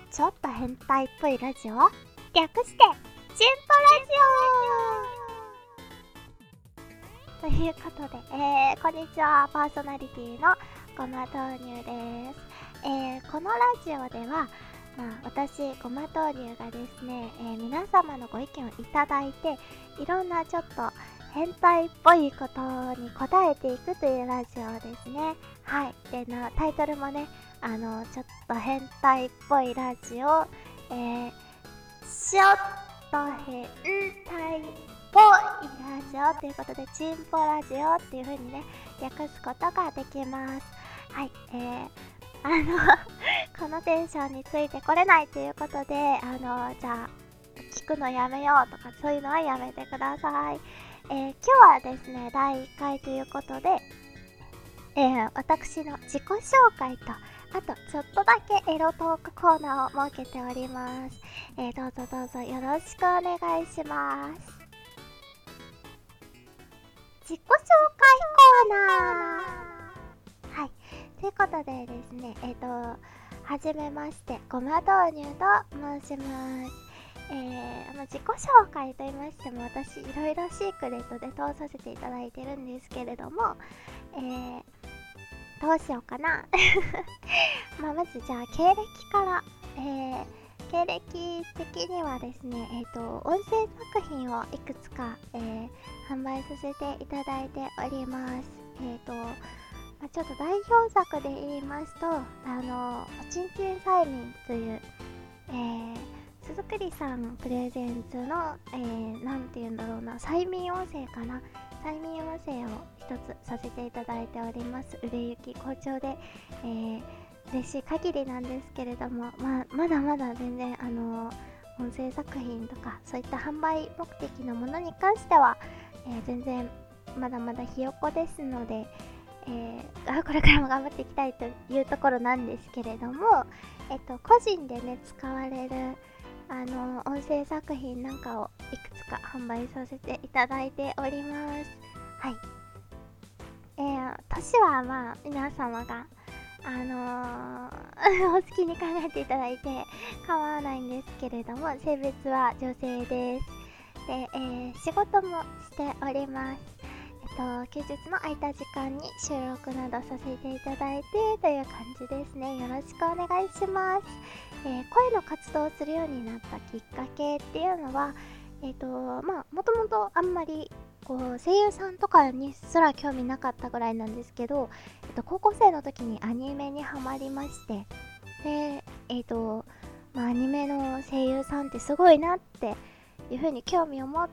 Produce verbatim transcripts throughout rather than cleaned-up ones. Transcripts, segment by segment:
ちょっと変態っぽいラジオ、略してチンポラジオということで、えー、こんにちは、パーソナリティのごま豆乳です。えー、このラジオでは、まあ、私ごま豆乳がですね、えー、皆様のご意見をいただいて、いろんなちょっと変態っぽいことに答えていくというラジオですね。はい。でなタイトルもね、あのちょっと変態っぽいラジオ、えー、ちょっと変態っぽいラジオということで、チンポラジオっていう風にね、略すことができます。はい。えー、あのこのテンションについてこれないということで、あのじゃあ聞くのやめようとかそういうのはやめてください。えー、今日はですね、だいいっかいということで、えー、私の自己紹介と、あとちょっとだけエロトークコーナーを設けております。えー、どうぞどうぞよろしくお願いします。自己紹介コーナー。はい、ということでですね、えっ、ー、とはじめまして、ごま豆乳と申します。えー、まあ、自己紹介と言いましても、私いろいろシークレットで通させていただいてるんですけれども、えー、どうしようかなまあまずじゃあ経歴から、えー、経歴的にはですね、えっ、ー、と音声作品をいくつか、えー、販売させていただいております。えっ、ー、とまあ、ちょっと代表作で言いますと、あのおちんちん催眠という、えー、鈴栗さんプレゼンツの、えー、なんて言うんだろうな、催眠音声かな、催眠音声を一つさせていただいております。売れ行き好調で、えー、嬉しい限りなんですけれども、まあ、まだまだ全然あのー、音声作品とかそういった販売目的のものに関しては、えー、全然まだまだひよっこですので、えー、これからも頑張っていきたいというところなんですけれども、えっと、個人でね使われるあの音声作品なんかをいくつか販売させていただいております。はい。えー、年はまあ皆様があのー、お好きに考えていただいて構わないんですけれども、性別は女性です。で、えー、仕事もしております。えっと、休日の空いた時間に収録などさせていただいてという感じですね。よろしくお願いします。えー、声の活動をするようになったきっかけっていうのは、えっと、まあ、もともとあんまりこう声優さんとかにすら興味なかったぐらいなんですけど、えっと、高校生の時にアニメにハマりまして、で、えっと、まあ、アニメの声優さんってすごいなっていう風に興味を持って、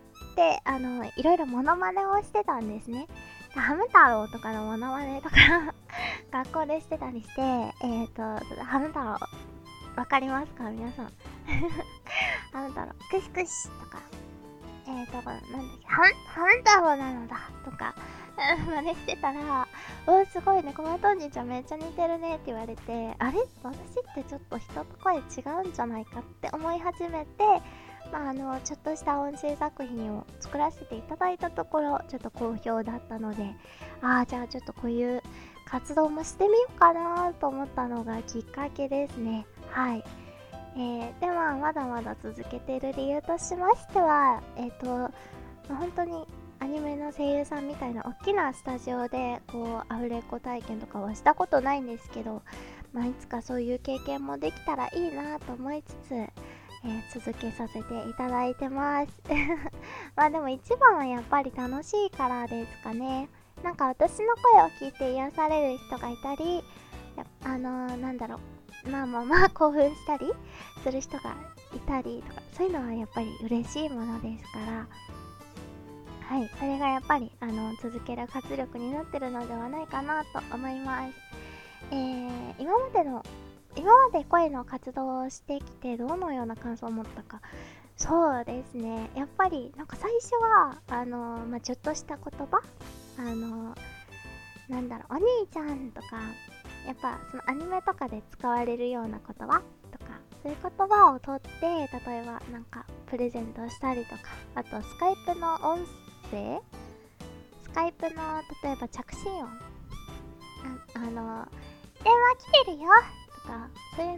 で、あの、いろいろモノマネをしてたんですね。ハム太郎とかのモノマネとか学校でしてたりして、えっと、ハム太郎、わかりますか皆さんハム太郎、クシクシとか、えーと、なんだっけ、ハム、ハム太郎なのだとか、真似してたら、おーすごいね、このトンジちゃんめっちゃ似てるねって言われて、あれ私ってちょっと人と声違うんじゃないかって思い始めて、まあ、あのちょっとした音声作品を作らせていただいたところちょっと好評だったので、ああじゃあちょっとこういう活動もしてみようかなと思ったのがきっかけですね。はい。えー、でまあまだまだ続けている理由としましては、えっと、まあ、本当にアニメの声優さんみたいな大きなスタジオでこうアフレコ体験とかはしたことないんですけど、まあ、いつかそういう経験もできたらいいなと思いつつ、えー、続けさせていただいてますまあでも一番はやっぱり楽しいからですかね。なんか私の声を聞いて癒される人がいたり、あのー、なんだろう、まあまあまあ興奮したりする人がいたりとか、そういうのはやっぱり嬉しいものですから、はい、それがやっぱりあの続ける活力になってるのではないかなと思います。えー、今までの今まで声の活動をしてきてどのような感想を持ったか。そうですね、やっぱりなんか最初はあの、まあ、ちょっとした言葉、あのなんだろう、お兄ちゃんとか、やっぱそのアニメとかで使われるような言葉とか、そういう言葉を取って、例えばなんかプレゼントしたりとか、あとスカイプの音声、スカイプの例えば着信音、あ、あの電話来てるよとか、そういうの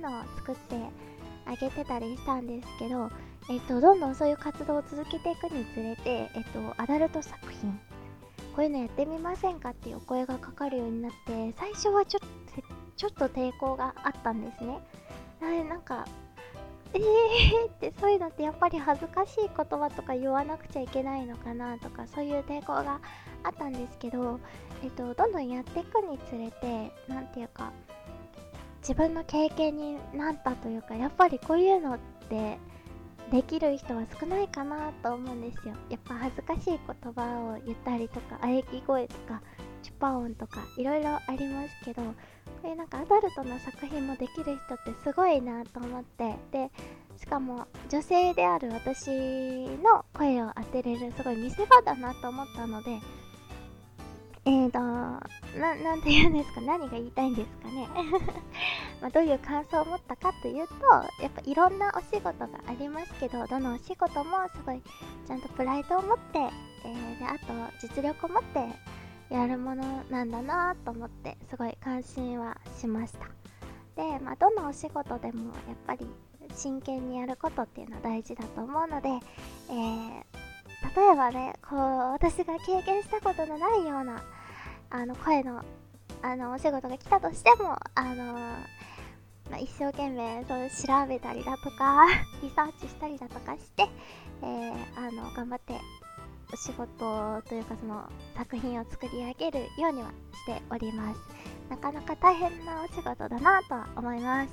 のを作ってあげてたりしたんですけど、えっとどんどんそういう活動を続けていくにつれて、えっとアダルト作品こういうのやってみませんかっていうお声がかかるようになって、最初はちょっとちょっと抵抗があったんですね。なんかえーってそういうのってやっぱり恥ずかしい言葉とか言わなくちゃいけないのかなとか、そういう抵抗があったんですけど、えっとどんどんやっていくにつれて、なんていうか自分の経験になったというか、やっぱりこういうのってできる人は少ないかなと思うんですよ。やっぱ恥ずかしい言葉を言ったりとか、喘ぎ声とかチュパ音とかいろいろありますけど、こういうなんかアダルトな作品もできる人ってすごいなと思って、でしかも女性である私の声を当てれるすごい見せ場だなと思ったので、えーとな、なんて言うんですか、何が言いたいんですかねまあどういう感想を持ったかというと、やっぱいろんなお仕事がありますけど、どのお仕事もすごいちゃんとプライドを持って、えー、であと実力を持ってやるものなんだなと思って、すごい感心はしました。で、まあ、どのお仕事でもやっぱり真剣にやることっていうのは大事だと思うので、えー、例えばね、こう私が経験したことのないようなあの声のあのお仕事が来たとしても、あのーまあ、一生懸命そう調べたりだとかリサーチしたりだとかして、えー、あの頑張ってお仕事というかその作品を作り上げるようにはしております。なかなか大変なお仕事だなとは思います。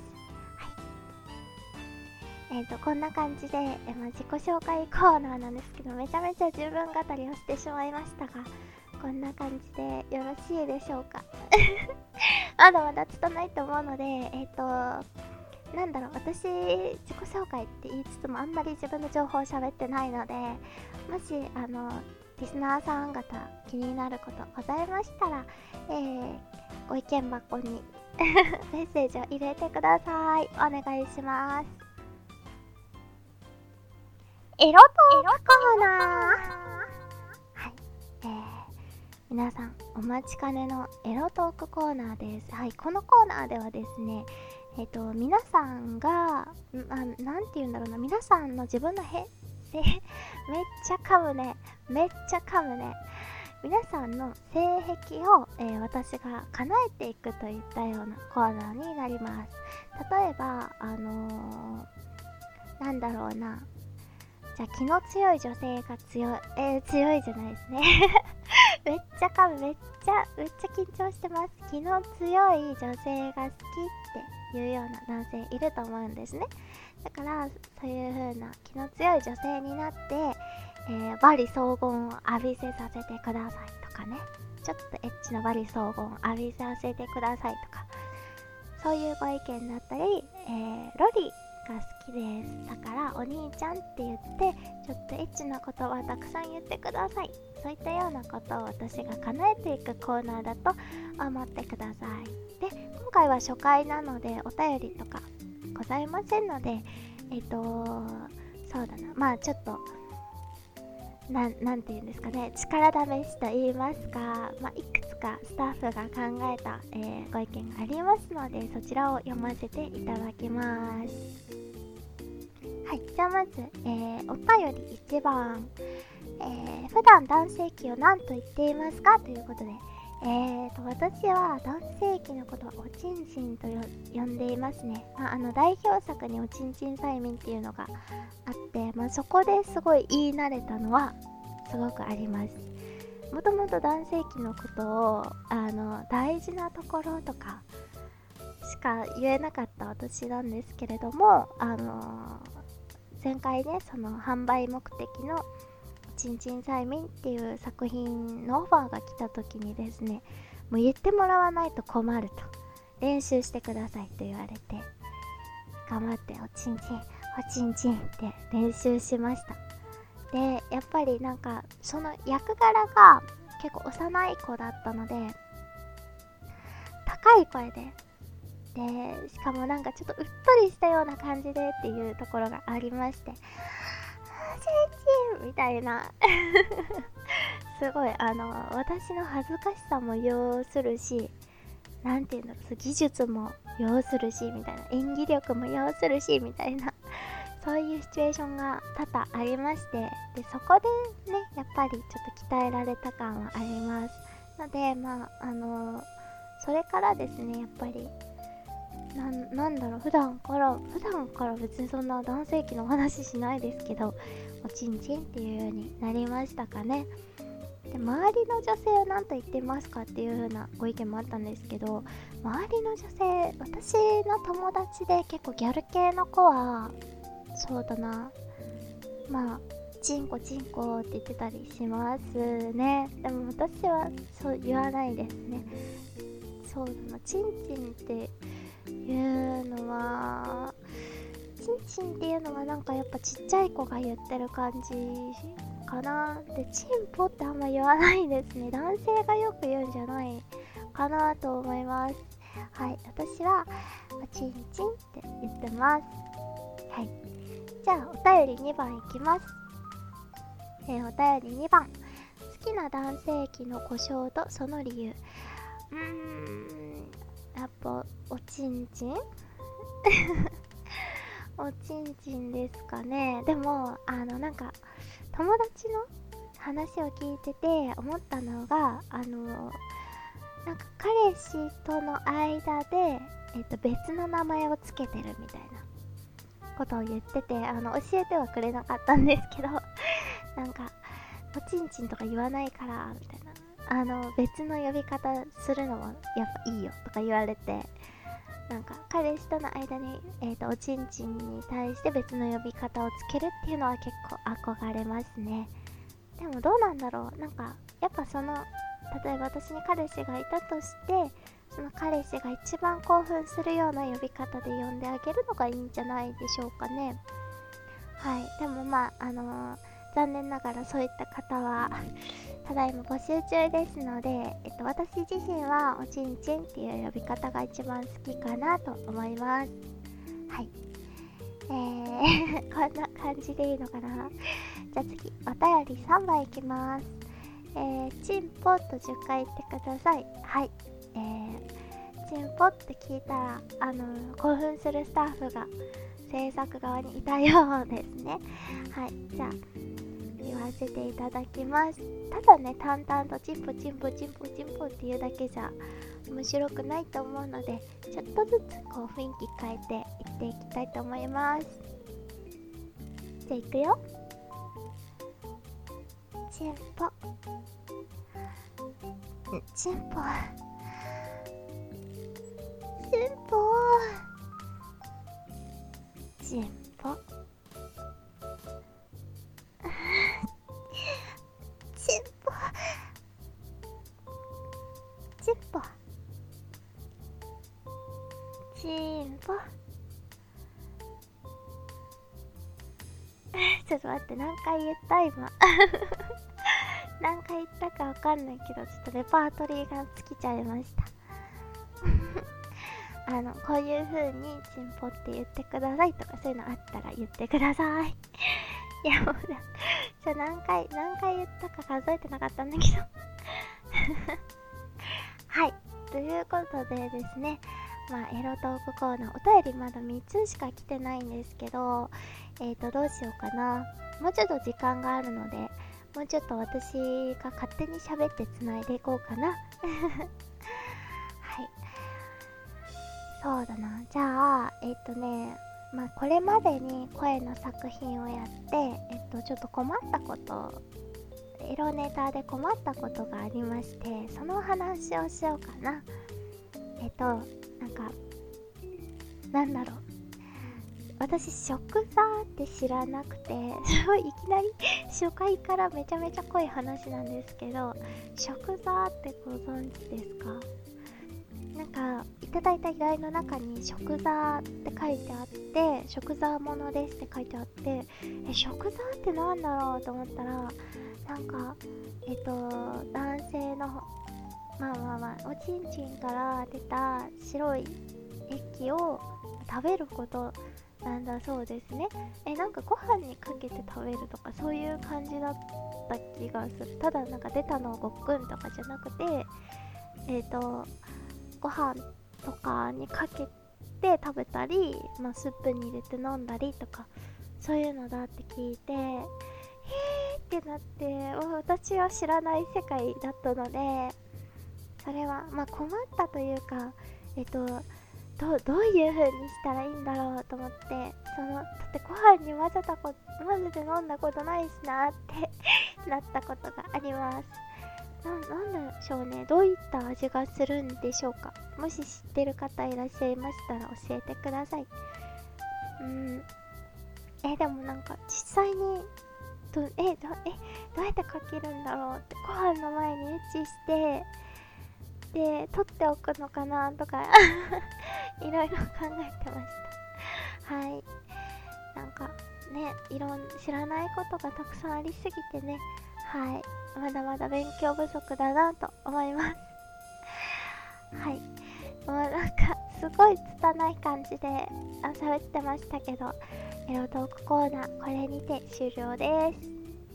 はい、えーとこんな感じで、えまあ、自己紹介コーナーなんですけど、めちゃめちゃ自分語りをしてしまいましたが、こんな感じでよろしいでしょうかまだまだ拙いと思うので、えっ、ー、となんだろう、私自己紹介って言いつつもあんまり自分の情報を喋ってないので、もしあのリスナーさん方気になることございましたら、えー、ご意見箱にメッセージを入れてください。お願いします。エロトークコーナー。はい、えー、皆さんお待ちかねのエロトークコーナーです。はい、このコーナーではですね、えっと皆さんが、あ、なんて言うんだろうな、皆さんの自分のへめっちゃ噛むねめっちゃ噛むね皆さんの性癖を、えー、私が叶えていくといったようなコーナーになります。例えばあのー、なんだろうな、じゃあ気の強い女性が強い、えー、強いじゃないですねめっちゃ噛む、めっちゃめっちゃ緊張してます。気の強い女性が好きっていうような男性いると思うんですね。だからそういう風な気の強い女性になって、えー、罵詈雑言を浴びせさせてくださいとかね、ちょっとエッチな罵詈雑言を浴びさせてくださいとか、そういうご意見だったり、えー、ロリが好きです、だからお兄ちゃんって言ってちょっとエッチな言葉たくさん言ってください、そういったようなことを私が叶えていくコーナーだと思ってください。で、今回は初回なのでお便りとかございませんので、えっとそうだな、まあちょっとな ん, なんて言うんですかね、力試しと言いますか、まあ、いくつかスタッフが考えた、えー、ご意見がありますので、そちらを読ませていただきます。はい、じゃあまず、えー、お便りいちばん、えー、普段男性器を何と言っていますかということで、えーと私は男性器のことはおちんちんと呼んでいますね。まあ、あの代表作におちんちん催眠っていうのがあって、まあ、そこですごい言い慣れたのはすごくあります。もともと男性器のことをあの大事なところとかしか言えなかった私なんですけれども、あの前回ね、その販売目的のちんちん催眠っていう作品のオファーが来た時にですね、もう言ってもらわないと困ると、練習してくださいと言われて、頑張っておちんちんおちんちんって練習しました。で、やっぱりなんかその役柄が結構幼い子だったので、高い声ででしかもなんかちょっとうっとりしたような感じでっていうところがありまして、みたいなすごいあの私の恥ずかしさも要するし、 なんていうんだろう、技術も要するしみたいな、演技力も要するしみたいなそういうシチュエーションが多々ありまして、でそこでねやっぱりちょっと鍛えられた感はありますので、まああのー、それからですね、やっぱりな ん, なんだろう普段から普段から別にそんな男性器の話しないですけど、おちんちんっていうようになりましたかね。で周りの女性は何と言ってますかっていう風なご意見もあったんですけど、周りの女性、私の友達で結構ギャル系の子はそうだな、まあチンコチンコって言ってたりしますね。でも私はそう言わないですね。そうだな、チンチンっていうのはチンチンっていうのはなんかやっぱちっちゃい子が言ってる感じかな。でチンポってあんま言わないですね。男性がよく言うんじゃないかなと思います。はい、私はチンチンって言ってます。はい、じゃあお便りにばんいきます。えー、お便りにばん、好きな男性器の故障とその理由。うーんやっぱおちんちんおちんちんですかね。でもあのなんか友達の話を聞いてて思ったのが、あのなんか彼氏との間で、えっと、別の名前をつけてるみたいなことを言ってて、あの教えてはくれなかったんですけどなんかおちんちんとか言わないからみたいな、あの別の呼び方するのもやっぱいいよとか言われて、なんか彼氏との間に、えー、とおちんちんに対して別の呼び方をつけるっていうのは結構憧れますね。でもどうなんだろう、なんかやっぱその例えば私に彼氏がいたとして、その彼氏が一番興奮するような呼び方で呼んであげるのがいいんじゃないでしょうかね。はい、でもまああのー、残念ながらそういった方はただいま募集中ですので、えっと、私自身はおちんちんっていう呼び方が一番好きかなと思います。はい、えー、こんな感じでいいのかな。じゃあ次お便りさんばんいきます。えー、チンポとじゅっかい言ってください。はい、えー、チンポって聞いたらあのー、興奮するスタッフが制作側にいたようですね。はい、じゃあ言わせていただきます。ただね、淡々とチンポチンポチンポチンポっていうだけじゃ面白くないと思うので、ちょっとずつこう雰囲気変えていっていきたいと思います。じゃあいくよ。チンポチンポチンポチンポチンポチンポチンポちょっと待って、何回言った今何回言ったかわかんないけど、ちょっとレパートリーが尽きちゃいましたあのこういう風にチンポって言ってくださいとか、そういうのあったら言ってくださいいやもうちょ何回何回言ったか数えてなかったんだけどはい、ということでですね、まあエロトークコーナー、お便りまだみっつしか来てないんですけど、えーとどうしようかな。もうちょっと時間があるので、もうちょっと私が勝手に喋ってつないでいこうかなはい、そうだな。じゃあえっ、とねまあこれまでに声の作品をやって、えっとちょっと困ったこと、エロネタで困ったことがありまして、その話をしようかな。えっとなんかなんだろう、私食座って知らなくてすごいいきなり初回からめちゃめちゃ濃い話なんですけど、食座ってご存知ですか？なんかいただいた依頼の中に食座って書いてあって、食座ものですって書いてあって、え食座ってなんだろうと思ったら、なんかえっと男性のまあまあまあおちんちんから出た白い液を食べることなんだそうですね。えなんかご飯にかけて食べるとかそういう感じだった気がする。ただなんか出たのをごっくんとかじゃなくて、えっとご飯とかにかけて食べたり、まあ、スープに入れて飲んだりとかそういうのだって聞いて、へーってなって、私は知らない世界だったので、それはまあ困ったというか、えっとど, どういう風にしたらいいんだろうと思って、そのだってご飯に混ぜたこ混ぜて飲んだことないしなってなったことがあります。な, なんでしょうね、どういった味がするんでしょうか。もし知ってる方いらっしゃいましたら教えてください。うんえでもなんか実際にどえどえどうやってかけるんだろうって、ご飯の前に打ちしてで取っておくのかなとかいろいろ考えてました。はい、なんかね、いろん知らないことがたくさんありすぎてね、はい、まだまだ勉強不足だなと思います。はい、もうなんかすごい拙い感じで喋ってましたけど、エロトークコーナーこれにて終了です。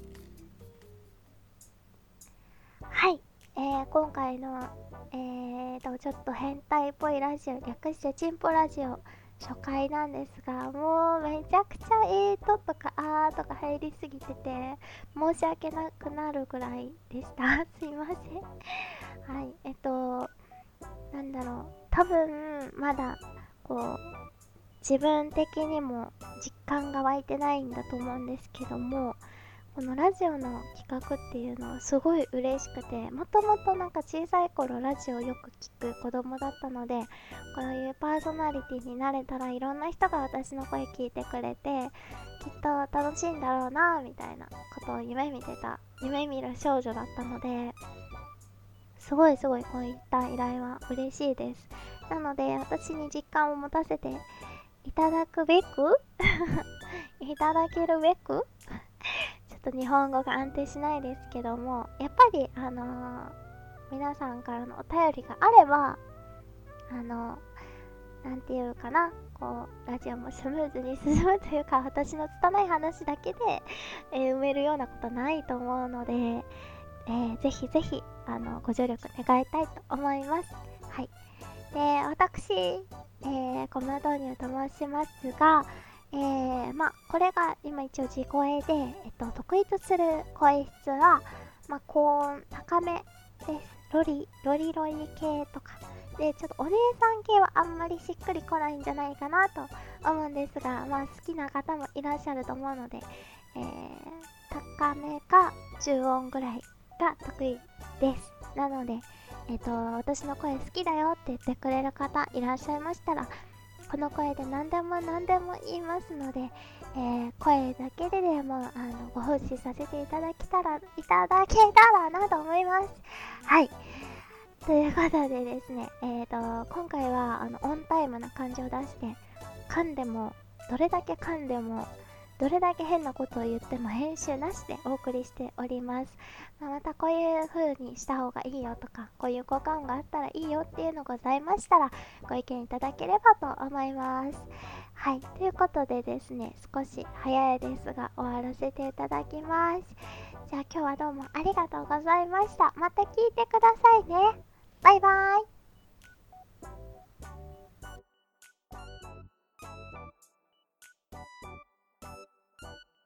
はい、えー、今回のえーとちょっと変態っぽいラジオ、略してチンポラジオ初回なんですが、もうめちゃくちゃえーととかあーとか入りすぎてて申し訳なくなるぐらいでしたすいません。はい、えっとなんだろう、多分まだこう自分的にも実感が湧いてないんだと思うんですけども、このラジオの企画っていうのはすごい嬉しくて、もともとなんか小さい頃ラジオよく聞く子供だったので、こういうパーソナリティになれたらいろんな人が私の声聞いてくれてきっと楽しいんだろうなみたいなことを夢見てた夢見る少女だったので、すごいすごいこういった依頼は嬉しいです。なので私に実感を持たせていただくべくいただけるべくちょっと日本語が安定しないですけども、やっぱりあのー、皆さんからのお便りがあれば、あのー、なんていうかな、こうラジオもスムーズに進むというか、私の拙い話だけで、えー、埋めるようなことないと思うので、えー、ぜひぜひあのご助力願いたいと思います。はい。で、私、えー、コム導入と申しますが、えー、まあこれが今一応地声で、えっと、得意とする声質は、まあ、高音高めです。ロリロリロリ系とかで、ちょっとお姉さん系はあんまりしっくりこないんじゃないかなと思うんですが、まあ好きな方もいらっしゃると思うので、えー、高めか中音ぐらいが得意です。なので、えっと、私の声好きだよって言ってくれる方いらっしゃいましたら、この声で何でも何でも言いますので、えー、声だけででもあのご奉仕させていただけたらいただけたらなと思います。はい、ということでですね、えーと今回はあのオンタイムな感じを出して、噛んでもどれだけ噛んでもどれだけ変なことを言っても編集なしでお送りしております。まあ、またこういう風にした方がいいよとか、こういう効果音があったらいいよっていうのございましたらご意見いただければと思います。はい、ということでですね、少し早いですが終わらせていただきます。じゃあ今日はどうもありがとうございました。また聞いてくださいね。バイバイ。